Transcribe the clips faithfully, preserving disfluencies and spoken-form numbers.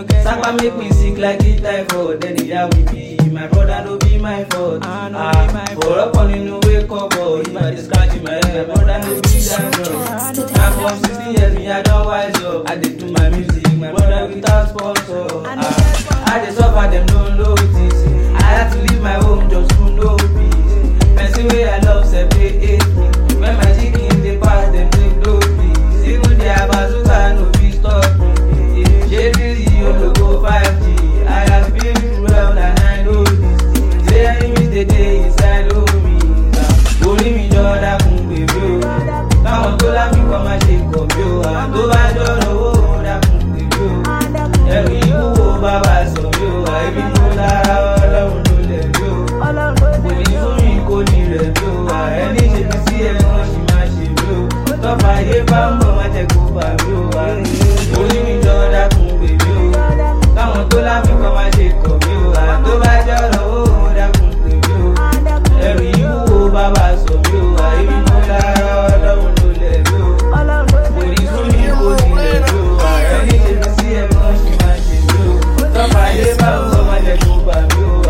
Sapa make me sick like it typhoid. Then yeah we be. My brother no be my fault. Ah, for up on in wake up boy. If I just scratch my head, my brother no be that drug. I'm from sixteen years, me I don't wise up. I did do my music, my brother without sponsor. Ah, I just suffer them no notice. I had to leave my home just to no peace. Person way I love separate me. When my chicken they pass them take no peace. Even their bazooka no be stop me. J three you go five G. I have been through hell and I know this. Say enemies they dey inside of me. Only me just that kun be you. Now to la mi come and shake up you. To ba joro wo that kun be you. Every you wo baba so you. I be no la Ọlọ́run ló lè you. Kò ní fún mi kò ní rẹ̀ bí o. Ẹni ṣe fi sí ẹ̀gbọ́n ṣì máa ṣe bí o. Tọ́fà ayé bá ń bọ̀ máa jẹ́ kó bà bí o. Only me just that kun be you. Káwọn tó láfi kọ́ máa ṣe kọ̀ bí o. Tó bá jọ̀rọ̀ ó dákun pè bí o. Ẹ̀rù yìí wo bàbá sọ bí o. Àìrí mọ́ lára Ọlọ́run ló lẹ̀ bí o. Kò ní fún mi kò ní lẹ̀ bí o. Ẹni ṣe fi sí ẹ̀gbọ́n ṣì máa ṣe bí o. Tọ́fà ayé bá ń bọ̀ máa jẹ́ kó bà bí o.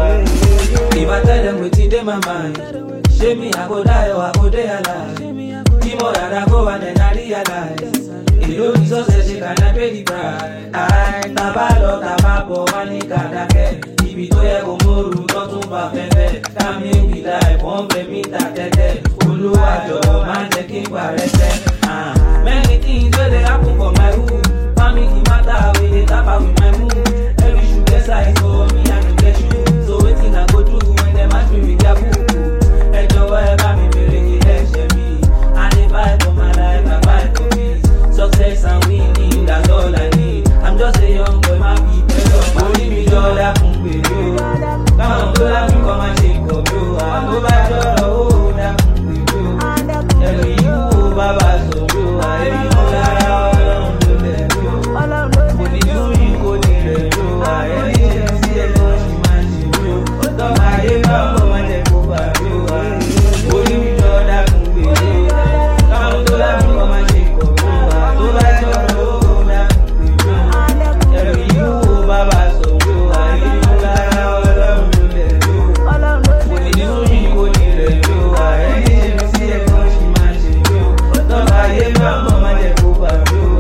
If I tell them wetin dey my mind, ṣé mi I go die or I go dey alive? Kí mo rárá go and then I realize. Èló ní sọ́sẹ̀ ṣe can I pay the price? Àì tàbá lọ tàbá bọ̀ wá ní kàdákẹ́. Ibi tó yẹ kó mórú tó tún bá fẹ́fẹ́. Kámi ń wí láì wọ́n fẹ́ mí ta tẹ́tẹ́. Olúwa jọ̀ọ́ máa jẹ́ kí n gbà rẹ́sẹ̀. Many things wey dey happen for my hood. Family matter wey dey tapa with my mood. Every shoe get size for me I no get shoe. So wetin I go do when dem match me with their buku? Ẹ jọ̀wọ́ ẹ bá mi bèrè kí ẹ ṣe mí. I dey fight for my life, I fight for peace. Success and winning, that's all I need. I'm just a young boy, my people. Only me just that kun pe yo. Káwọn tó láfi kọ́ máa ṣe kọ̀ bí o. Àtó bá jọ̀rọ̀ ó that kun pe yo. Ẹ̀rù yìí wo bàbá sọ bí o. Àìrí mọ́ lára Ọlọ́run ló lẹ̀ bí o. Kò ní tún yín kò ní rẹ̀ bí o. Ẹni ṣe sí ẹ̀gbọ́n ṣì máa ṣe bí o. Tọ́ka ayé bá ń bọ̀ máa jẹ́ kó bà bí o. Only me just that kun pe yo. Káwọn tó láfi kọ́ máa ṣe kọ̀ bí o. Àtó bá jọ̀rọ̀ ó that kun pe yo. Ẹ̀rù yìí wo bàbá sọ bí o. Àìrí mọ́ lára Ọlọ́run ló lẹ̀ bí o. Kò ní tún yín kò ní rẹ̀ bí o. Ẹni ṣe sí ẹ̀gbọ́n ṣì máa ṣe bí o. Tọ́ka ayé bá ń bọ̀ máa jẹ́ kó bà bí o.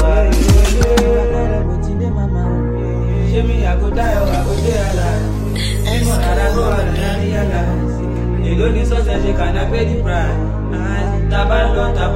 Ṣé mi I go die or I go dey alive? Ẹ̀mọ́ rárá go and I realize. Èló ní sọ́sẹ̀ ṣe can I pay the price? Tàbá lọ tàbá.